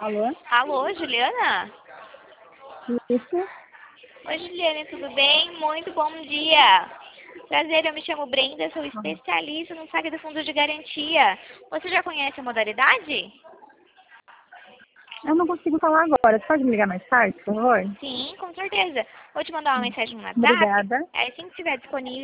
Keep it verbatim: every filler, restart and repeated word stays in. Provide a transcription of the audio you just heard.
Alô? Alô, Juliana? Isso? Oi, Juliana, tudo bem? Muito bom dia. Prazer, eu me chamo Brenda, sou especialista no saque do fundo de garantia. Você já conhece a modalidade? Eu não consigo falar agora. Você pode me ligar mais tarde, por favor? Sim, com certeza. Vou te mandar uma mensagem no WhatsApp. Obrigada. Aí, assim que estiver disponível,